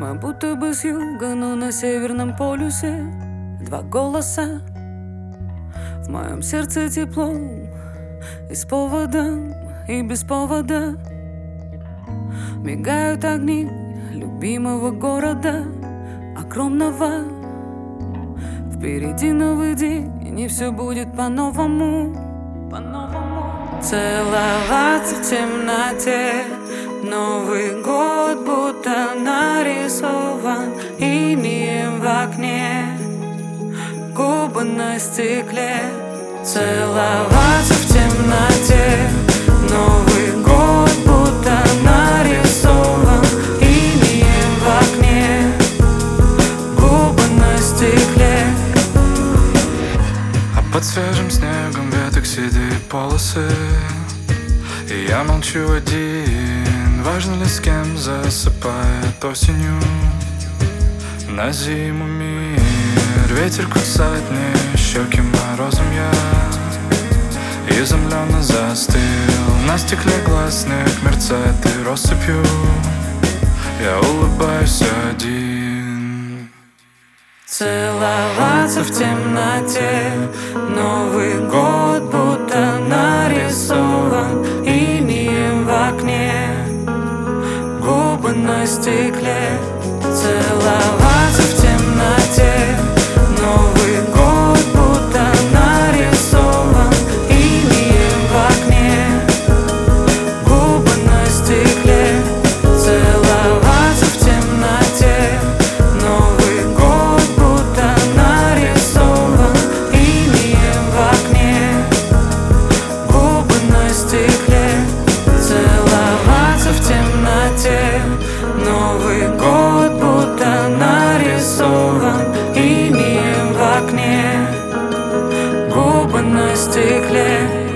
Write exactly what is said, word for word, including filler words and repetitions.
Мы будто бы с юга, но на северном полюсе. Два голоса, в моем сердце тепло, и с поводом, и без повода. Мигают огни любимого города, огромного. Впереди новый день, и все будет по-новому, по-новому. Целоваться в темноте, Новый год будто нарисован инием в окне, губы на стекле. Целоваться в темноте, Новый год будто нарисован инием в окне, губы на стекле. А под свежим снегом веток седые полосы, и я молчу один. Важно ли, с кем засыпает осенью на зиму мир? Ветер кусает мне щеки морозом, я изумленно застыл. На стекле глаз снег мерцает и россыпью, я улыбаюсь один. Целоваться в темноте, Новый год будто нарисован инием в окне, губы на стекле. Целоваться в темноте, Новый год будто нарисован инием в окне, губы на стекле. Целоваться в темноте, Новый год будто нарисован инием в окне, губы на стекле. Целоваться в темноте, Новый год будто нарисован инием в окне, губы на стекле.